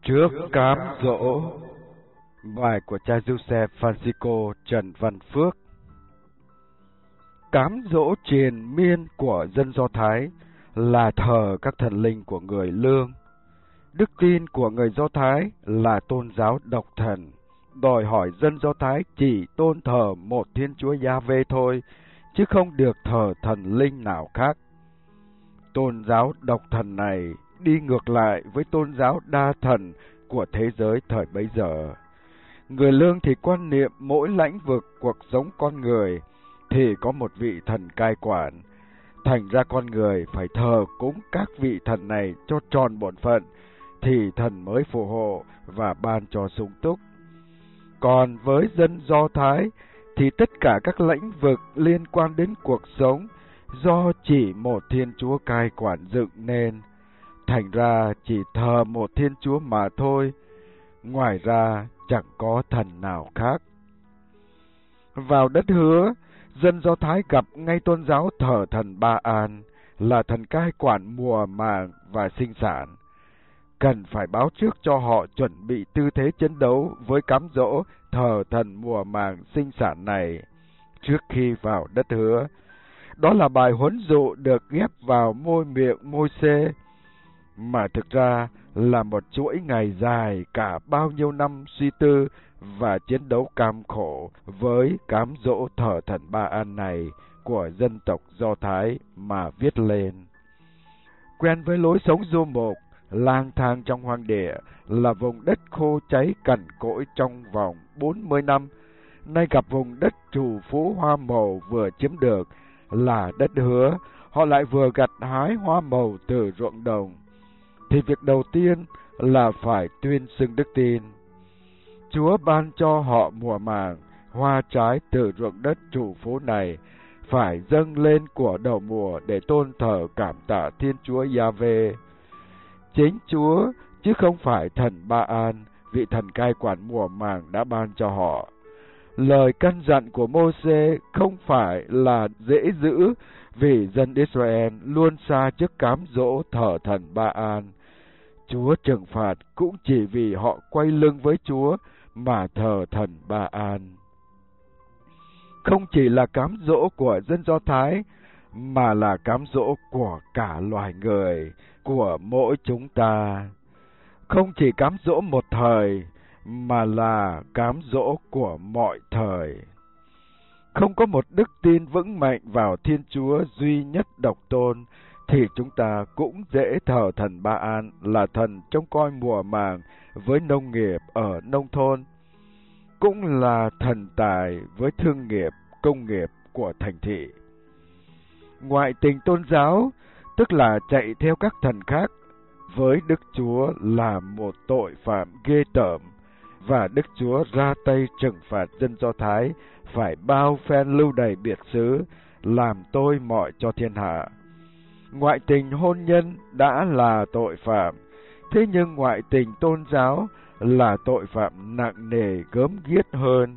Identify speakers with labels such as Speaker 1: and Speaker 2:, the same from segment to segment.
Speaker 1: Trước cám dỗ. Bài của cha Giuse Francisco Trần Văn Phước. Cám dỗ triền miên của dân Do Thái là thờ các thần linh của người Lương. Đức tin của người Do Thái là tôn giáo độc thần, đòi hỏi dân Do Thái chỉ tôn thờ một Thiên Chúa Giê-hô thôi, chứ không được thờ thần linh nào khác. Tôn giáo độc thần này đi ngược lại với tôn giáo đa thần của thế giới thời bấy giờ. Người Lương thì quan niệm mỗi lãnh vực cuộc sống con người thì có một vị thần cai quản. Thành ra con người phải thờ cúng các vị thần này cho tròn bổn phận, thì thần mới phù hộ và ban cho sung túc. Còn với dân Do Thái thì tất cả các lĩnh vực liên quan đến cuộc sống do chỉ một Thiên Chúa cai quản dựng nên. Thành ra chỉ thờ một Thiên Chúa mà thôi, ngoài ra chẳng có thần nào khác. Vào đất hứa, dân Do Thái gặp ngay tôn giáo thờ thần Ba An, là thần cai quản mùa màng và sinh sản. Cần phải báo trước cho họ chuẩn bị tư thế chiến đấu với cám dỗ thờ thần mùa màng sinh sản này trước khi vào đất hứa. Đó là bài huấn dụ được ghép vào môi miệng Môi-se, mà thực ra là một chuỗi ngày dài cả bao nhiêu năm suy tư và chiến đấu cam khổ với cám dỗ thờ thần Ba An này của dân tộc Do Thái mà viết lên. Quen với lối sống du mục, lang thang trong hoang địa là vùng đất khô cháy cằn cỗi trong vòng 40 năm, nay gặp vùng đất trù phú hoa màu vừa chiếm được là đất hứa, họ lại vừa gặt hái hoa màu từ ruộng đồng, thì việc đầu tiên là phải tuyên xưng đức tin. Chúa ban cho họ mùa màng, hoa trái từ ruộng đất trù phú này, phải dâng lên của đầu mùa để tôn thờ cảm tạ Thiên Chúa Giê-hô. Chính Chúa, chứ không phải thần Ba An, vị thần cai quản mùa màng đã ban cho họ. Lời căn dặn của Môi-se không phải là dễ giữ, vì dân Israel luôn xa trước cám dỗ thờ thần Ba An. Chúa trừng phạt cũng chỉ vì họ quay lưng với Chúa mà thờ thần Ba An. Không chỉ là cám dỗ của dân Do Thái, mà là cám dỗ của cả loài người, của mỗi chúng ta. Không chỉ cám dỗ một thời, mà là cám dỗ của mọi thời. Không có một đức tin vững mạnh vào Thiên Chúa duy nhất độc tôn, thì chúng ta cũng dễ thờ thần Ba An là thần trông coi mùa màng với nông nghiệp ở nông thôn, cũng là thần tài với thương nghiệp, công nghiệp của thành thị. Ngoại tình tôn giáo, tức là chạy theo các thần khác, với Đức Chúa là một tội phạm ghê tởm, và Đức Chúa ra tay trừng phạt dân Do Thái phải bao phen lưu đày biệt xứ, làm tôi mọi cho thiên hạ. Ngoại tình hôn nhân đã là tội phạm, thế nhưng ngoại tình tôn giáo là tội phạm nặng nề gớm ghiếc hơn.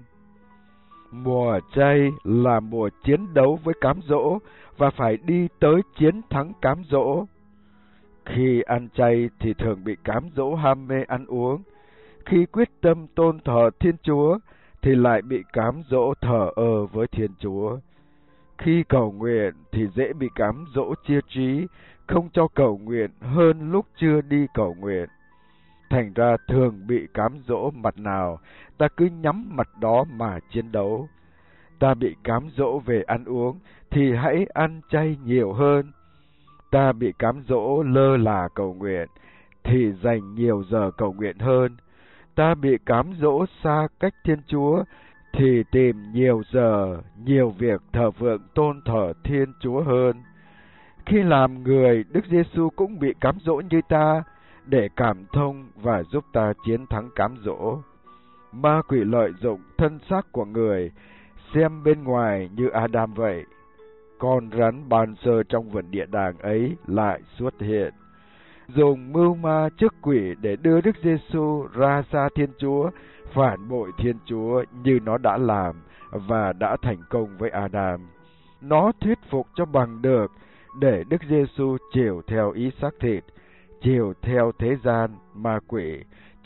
Speaker 1: Mùa chay là mùa chiến đấu với cám dỗ và phải đi tới chiến thắng cám dỗ. Khi ăn chay thì thường bị cám dỗ ham mê ăn uống. Khi quyết tâm tôn thờ Thiên Chúa thì lại bị cám dỗ thờ ơ với Thiên Chúa. Khi cầu nguyện thì dễ bị cám dỗ chia trí, không cho cầu nguyện hơn lúc chưa đi cầu nguyện. Thành ra thường bị cám dỗ mặt nào, ta cứ nhắm mặt đó mà chiến đấu. Ta bị cám dỗ về ăn uống thì hãy ăn chay nhiều hơn. Ta bị cám dỗ lơ là cầu nguyện thì dành nhiều giờ cầu nguyện hơn. Ta bị cám dỗ xa cách Thiên Chúa thì tìm nhiều giờ, nhiều việc thờ phượng tôn thờ Thiên Chúa hơn. Khi làm người, Đức Giê-xu cũng bị cám dỗ như ta, để cảm thông và giúp ta chiến thắng cám dỗ. Ma quỷ lợi dụng thân xác của người, xem bên ngoài như Adam vậy. Con rắn ban sơ trong vườn địa đàng ấy lại xuất hiện, dùng mưu ma trước quỷ để đưa Đức Giê-xu ra xa Thiên Chúa, phản bội Thiên Chúa như nó đã làm và đã thành công với Adam. Nó thuyết phục cho bằng được để Đức Giê-xu chiều theo ý xác thịt, chiều theo thế gian, ma quỷ,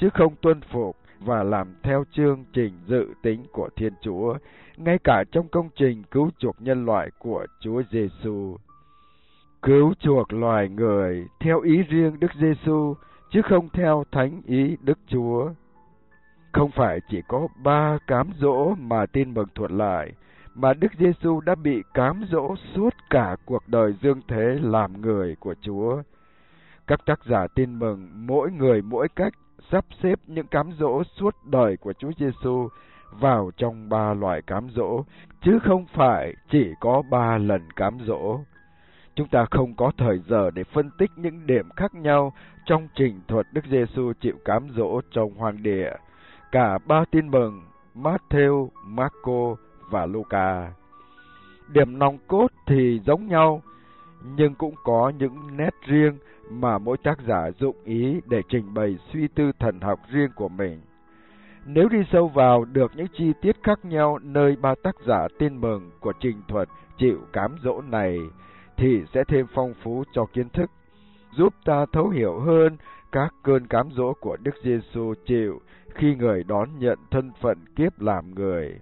Speaker 1: chứ không tuân phục và làm theo chương trình dự tính của Thiên Chúa, ngay cả trong công trình cứu chuộc nhân loại của Chúa Giêsu. Cứu chuộc loài người theo ý riêng Đức Giêsu, chứ không theo thánh ý Đức Chúa. Không phải chỉ có 3 cám dỗ mà Tin Mừng thuật lại, mà Đức Giêsu đã bị cám dỗ suốt cả cuộc đời dương thế làm người của Chúa. Các tác giả Tin Mừng mỗi người mỗi cách sắp xếp những cám dỗ suốt đời của Chúa Giêsu vào trong 3 loại cám dỗ, chứ không phải chỉ có 3 lần cám dỗ. Chúng ta không có thời giờ để phân tích những điểm khác nhau trong trình thuật Đức Giêsu chịu cám dỗ trong hoang địa. Cả 3 Tin Mừng, Matthew, Marco và Luca. Điểm nòng cốt thì giống nhau, nhưng cũng có những nét riêng mà mỗi tác giả dụng ý để trình bày suy tư thần học riêng của mình. Nếu đi sâu vào được những chi tiết khác nhau nơi 3 tác giả Tin Mừng của trình thuật chịu cám dỗ này, thì sẽ thêm phong phú cho kiến thức, giúp ta thấu hiểu hơn các cơn cám dỗ của Đức Giêsu chịu khi người đón nhận thân phận kiếp làm người.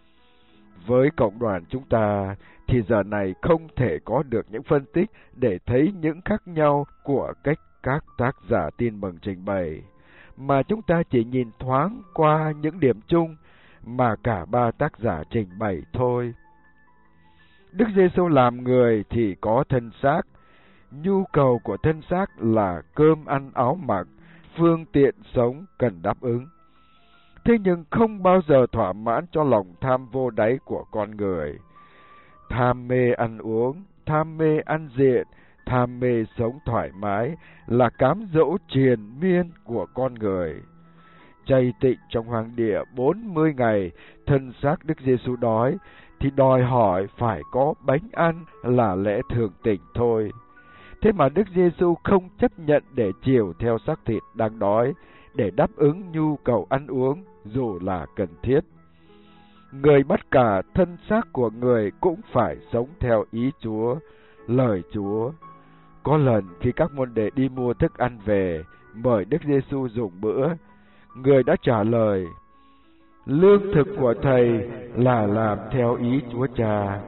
Speaker 1: Với cộng đoàn chúng ta, thì giờ này không thể có được những phân tích để thấy những khác nhau của cách các tác giả Tin Mừng trình bày, mà chúng ta chỉ nhìn thoáng qua những điểm chung mà cả 3 tác giả trình bày thôi. Đức Giêsu làm người thì có thân xác, nhu cầu của thân xác là cơm ăn áo mặc, phương tiện sống cần đáp ứng. Thế nhưng không bao giờ thỏa mãn cho lòng tham vô đáy của con người. Tham mê ăn uống, tham mê ăn diện, tham mê sống thoải mái là cám dỗ triền miên của con người. Chay tịnh trong hoang địa 40 ngày, thân xác Đức Giêsu đói, thì đòi hỏi phải có bánh ăn là lẽ thường tình thôi. Thế mà Đức Giêsu không chấp nhận để chiều theo xác thịt đang đói, để đáp ứng nhu cầu ăn uống dù là cần thiết. Người bắt cả thân xác của người cũng phải sống theo ý Chúa, lời Chúa. Có lần khi các môn đệ đi mua thức ăn về, mời Đức Giêsu dùng bữa, người đã trả lời: lương thực của Thầy là làm theo ý Chúa Cha.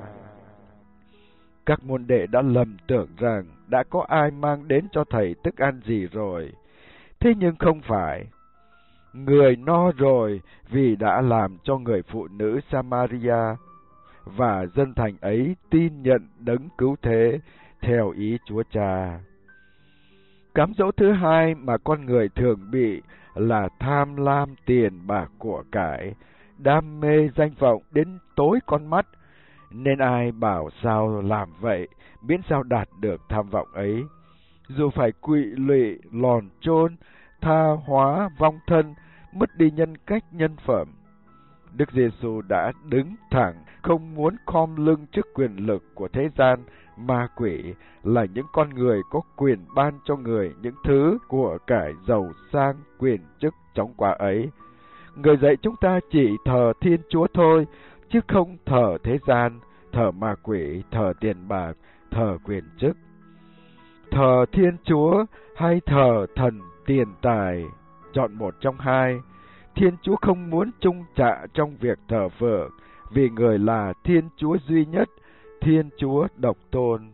Speaker 1: Các môn đệ đã lầm tưởng rằng đã có ai mang đến cho Thầy thức ăn gì rồi. Thế nhưng không phải. Người no rồi vì đã làm cho người phụ nữ Samaria và dân thành ấy tin nhận đấng cứu thế theo ý Chúa Cha. Cám dỗ thứ hai mà con người thường bị là tham lam tiền bạc của cải, đam mê danh vọng đến tối con mắt, nên ai bảo sao làm vậy, miễn sao đạt được tham vọng ấy. Dù phải quỵ lụy, lòn chôn, tha hóa, vong thân, mất đi nhân cách nhân phẩm. Đức Giêsu đã đứng thẳng, không muốn khom lưng trước quyền lực của thế gian, ma quỷ là những con người có quyền ban cho người những thứ của cải giàu sang, quyền chức chóng qua ấy. Người dạy chúng ta chỉ thờ Thiên Chúa thôi, chứ không thờ thế gian, thờ ma quỷ, thờ tiền bạc, thờ quyền chức. Thờ Thiên Chúa hay thờ thần tiền tài, chọn một trong hai. Thiên Chúa không muốn chung chạ trong việc thờ phượng, vì người là Thiên Chúa duy nhất, Thiên Chúa độc tôn.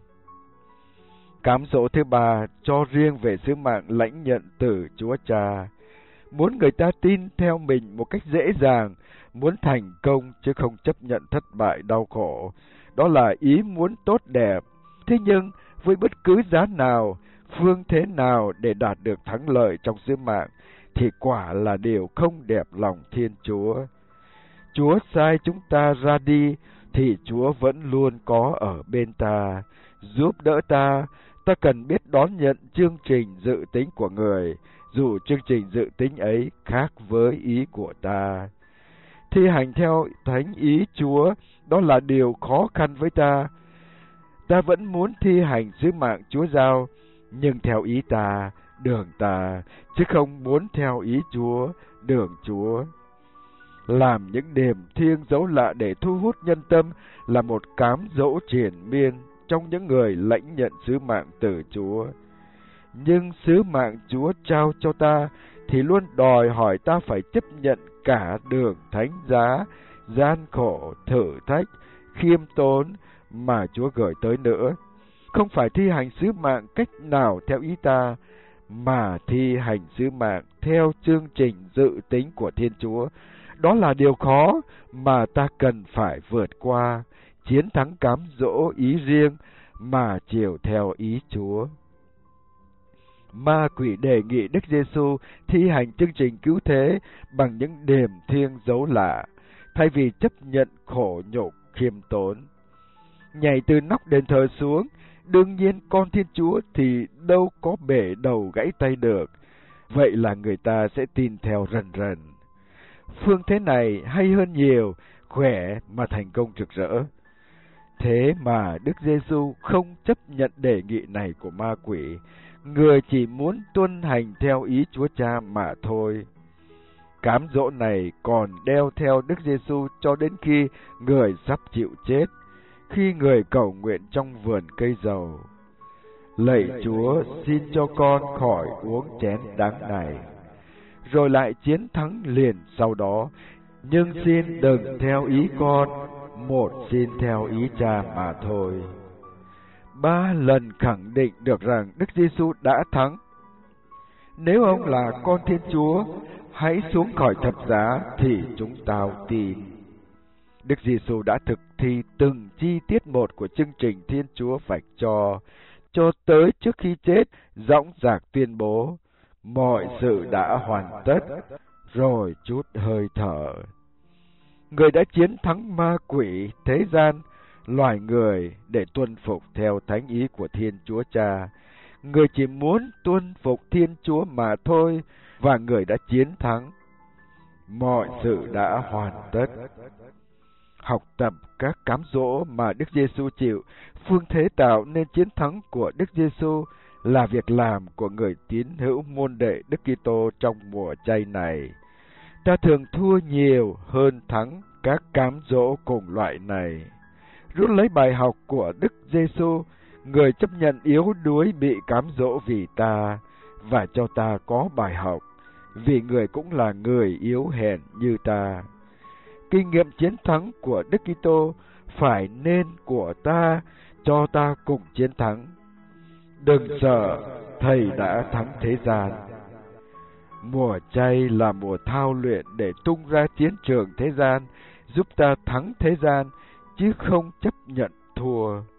Speaker 1: Cám dỗ thứ ba cho riêng về sứ mạng lãnh nhận từ Chúa Cha. Muốn người ta tin theo mình một cách dễ dàng, muốn thành công chứ không chấp nhận thất bại đau khổ. Đó là ý muốn tốt đẹp. Thế nhưng, với bất cứ giá nào, phương thế nào để đạt được thắng lợi trong sứ mạng, thì quả là điều không đẹp lòng Thiên Chúa. Chúa sai chúng ta ra đi, thì Chúa vẫn luôn có ở bên ta, giúp đỡ ta. Ta cần biết đón nhận chương trình dự tính của người, dù chương trình dự tính ấy khác với ý của ta. Thi hành theo thánh ý Chúa, đó là điều khó khăn với ta. Ta vẫn muốn thi hành sứ mạng Chúa giao, nhưng theo ý ta, đường ta, chứ không muốn theo ý Chúa, đường Chúa. Làm những niềm thiêng dấu lạ để thu hút nhân tâm là một cám dỗ triền miên trong những người lãnh nhận sứ mạng từ Chúa. Nhưng sứ mạng Chúa trao cho ta thì luôn đòi hỏi ta phải chấp nhận cả đường thánh giá, gian khổ, thử thách, khiêm tốn mà Chúa gửi tới nữa. Không phải thi hành sứ mạng cách nào theo ý ta, mà thi hành sứ mạng theo chương trình dự tính của Thiên Chúa. Đó là điều khó mà ta cần phải vượt qua, chiến thắng cám dỗ ý riêng mà chiều theo ý Chúa. Ma quỷ đề nghị Đức Giêsu thi hành chương trình cứu thế bằng những điềm thiêng dấu lạ, thay vì chấp nhận khổ nhục khiêm tốn. Nhảy từ nóc đền thờ xuống, đương nhiên con Thiên Chúa thì đâu có bể đầu gãy tay được, vậy là người ta sẽ tin theo rần rần. Phương thế này hay hơn nhiều, khỏe mà thành công rực rỡ. Thế mà Đức Giêsu không chấp nhận đề nghị này của ma quỷ, người chỉ muốn tuân hành theo ý Chúa Cha mà thôi. Cám dỗ này còn đeo theo Đức Giêsu cho đến khi người sắp chịu chết, khi người cầu nguyện trong vườn cây dầu: Lạy Chúa, xin cho con khỏi uống chén đắng này. Rồi lại chiến thắng liền sau đó: Nhưng xin đừng theo ý con, một xin theo ý Cha mà thôi. 3 lần khẳng định được rằng Đức Giêsu đã thắng. Nếu ông là con Thiên Chúa, hãy xuống khỏi thập giá thì chúng tao tin. Đức Giêsu đã thực thi từng chi tiết một của chương trình Thiên Chúa vạch cho tới trước khi chết, dõng dạc tuyên bố: Mọi sự đã hoàn tất, rồi chút hơi thở. Người đã chiến thắng ma quỷ, thế gian, loài người để tuân phục theo thánh ý của Thiên Chúa Cha. Người chỉ muốn tuân phục Thiên Chúa mà thôi, và người đã chiến thắng. Mọi sự đã hoàn tất. Học tập các cám dỗ mà Đức Giêsu chịu, phương thế tạo nên chiến thắng của Đức Giêsu là việc làm của người tín hữu môn đệ Đức Kitô trong mùa chay này. Ta thường thua nhiều hơn thắng các cám dỗ cùng loại này. Rút lấy bài học của Đức Giêsu, người chấp nhận yếu đuối bị cám dỗ vì ta, và cho ta có bài học, vì người cũng là người yếu hèn như ta. Kinh nghiệm chiến thắng của Đức Kitô phải nên của ta, cho ta cùng chiến thắng. Đừng sợ, Thầy đã thắng thế gian. Mùa chay là mùa thao luyện để tung ra chiến trường thế gian, giúp ta thắng thế gian, chứ không chấp nhận thua.